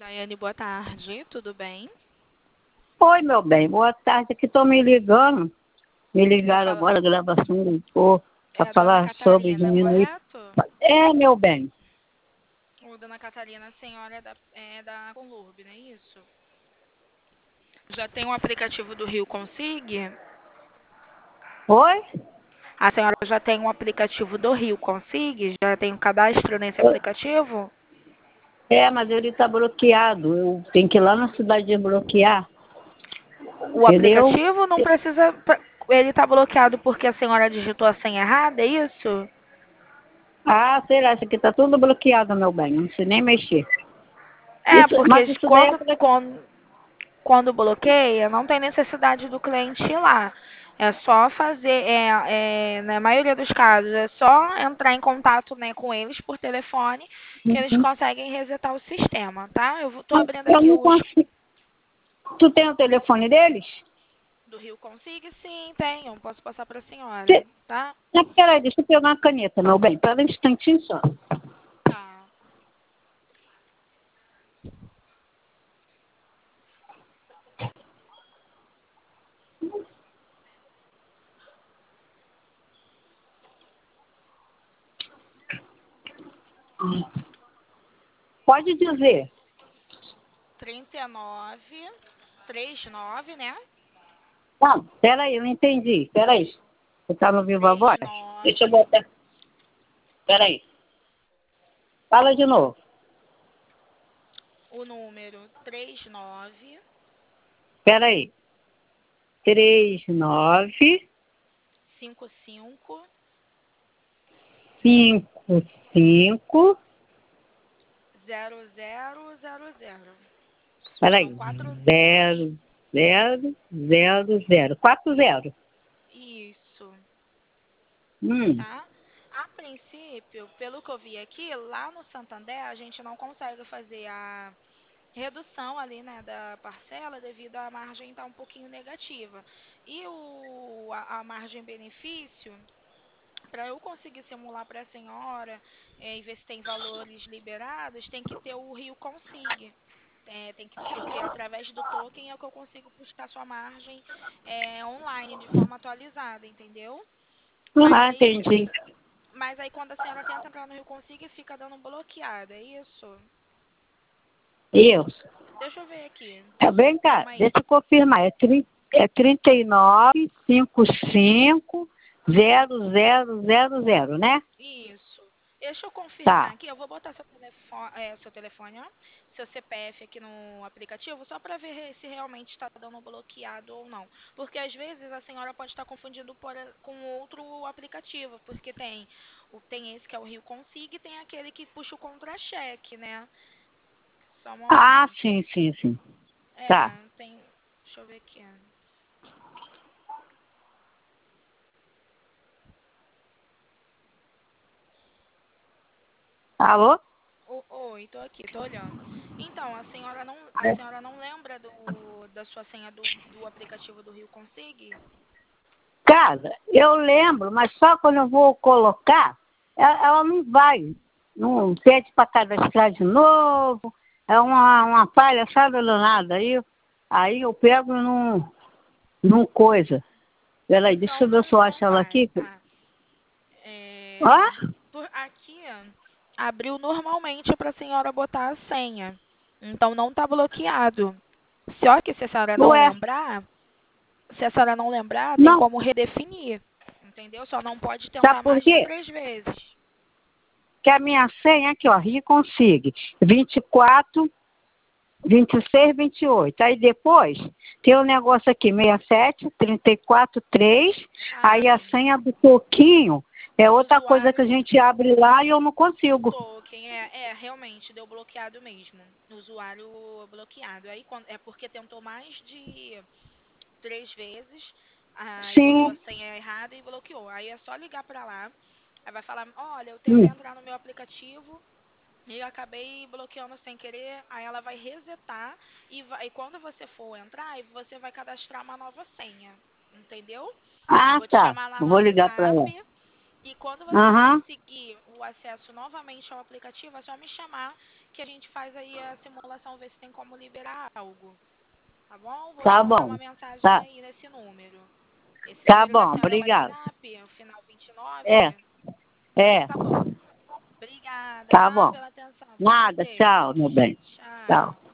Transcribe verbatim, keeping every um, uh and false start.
Daiane, boa tarde, tudo bem? Oi, meu bem, boa tarde. Aqui estou me ligando. Me Tô ligaram fala... agora, gravação do povo, para É a dona falar sobre Catarina, diminuir. correto? É, meu bem. Ô, dona Catarina, a senhora é da, é da Conlurb, não é isso? Já tem um aplicativo do Rio Consig? Oi? A senhora já tem um aplicativo do Rio Consig? Já tem um cadastro nesse aplicativo? É, mas ele está bloqueado. Eu tenho que ir lá na cidade desbloquear. O Entendeu? aplicativo não precisa... Ele está bloqueado porque a senhora digitou a senha errada, é isso? Ah, sei lá, isso aqui está tudo bloqueado, meu bem. Não sei nem mexer. É, Isso, porque mas isso daí é quando, pra... quando, quando bloqueia, não tem necessidade do cliente ir lá. É só fazer, é, é, na maioria dos casos, é só entrar em contato, né, com eles por telefone que eles Uhum. conseguem resetar o sistema, tá? Eu estou Mas abrindo eu aqui não os consigo. Tu tem o telefone deles? do Rio Consigo? Sim, tenho. Posso passar para a senhora, Te... tá? Ah, peraí, deixa eu pegar uma caneta, meu bem. Pera um instantinho só. Tá. Pode dizer. trinta e nove, trinta e nove, né? Não, peraí, eu não entendi. Peraí. Você está no Viva Voz? Deixa eu trinta e nove, botar. Peraí. Fala de novo. o número trinta e nove, Peraí. Três, nove, cinquenta e cinco, cinco, cinco. zero zero zero zero. São Peraí. quatro. Zero, zero, zero, zero. Quatro zero. Isso, Hum. tá? A princípio, pelo que eu vi aqui, lá no Santander a gente não consegue fazer a redução ali, né, da parcela devido à margem estar um pouquinho negativa. E o, a, a margem benefício, para eu conseguir simular para a senhora é, e ver se tem valores liberados, tem que ter o Rio Consig. É, tem que, porque através do token é que eu consigo buscar sua margem é, online de forma atualizada, entendeu? Mas Ah, aí, entendi. mas aí quando a senhora tenta entrar no Rio Consiga, fica dando bloqueada, é isso? Isso. Deixa eu ver aqui. É, vem cá, Calma aí. deixa eu confirmar. É, tri, é trinta e nove, cinquenta e cinco, zero, zero, zero, zero, né? Isso. Deixa eu confirmar Tá. aqui. Eu vou botar seu telefone, é, seu telefone, ó, seu C P F aqui no aplicativo, só para ver se realmente está dando bloqueado ou não. Porque às vezes a senhora pode estar confundindo por, com outro aplicativo, porque tem, o, tem esse que é o Rio Consig e tem aquele que puxa o contra-cheque, né? Só um Ah, momento. sim, sim, sim. Tá. É, tem. Deixa eu ver aqui. Alô? O- Oi, tô aqui, tô olhando. Então, a senhora não, a senhora não lembra do, da sua senha do, do aplicativo do Rio Consig? Cara, eu lembro, mas só quando eu vou colocar, ela, ela não vai. Não pede para cadastrar de novo. É uma, uma palhaçada danada. Aí, aí eu pego e não, não coisa. Peraí, deixa Então eu ver não, se eu não acho ela vai, aqui. tá? É, Ó, por aqui abriu normalmente para a senhora botar a senha. Então não tá bloqueado. Só que se a senhora não ué, lembrar, se a senhora não lembrar, tem não. como redefinir. Entendeu? Só não pode Sabe tentar por mais de quê? três vezes. Que a minha senha aqui, ó, Rio Consigue. vinte e quatro, vinte e seis, vinte e oito. Aí depois tem o um negócio aqui, sessenta e sete, trinta e quatro, três. Ah, Aí a sim. senha do toquinho é outra coisa que Usuário a gente abre lá e eu não consigo. token, é, é, realmente deu bloqueado mesmo. Usuário bloqueado. Aí quando, é porque tentou mais de três vezes, aí botou a Sim. senha errada e bloqueou. Aí é só ligar pra lá. Aí vai falar, olha, eu tentei Hum. entrar no meu aplicativo e eu acabei bloqueando sem querer. Aí ela vai resetar e, vai, e quando você for entrar, aí você vai cadastrar uma nova senha. Entendeu? Ah, Vou te tá. chamar lá no Vou ligar para WhatsApp. lá. E quando você Aham. conseguir o acesso novamente ao aplicativo, é só me chamar que a gente faz aí a simulação, ver se tem como liberar algo. Tá bom? Vou te Tá mandar bom. uma mensagem Tá, aí nesse número. Esse tá número da bom, senhora é o obrigado. WhatsApp, o final vinte e É, nove? Então é, tá bom. Obrigada, tá tá? bom. Pela atenção. Fica com Nada, Deus. tchau, meu bem. Tchau. Tchau.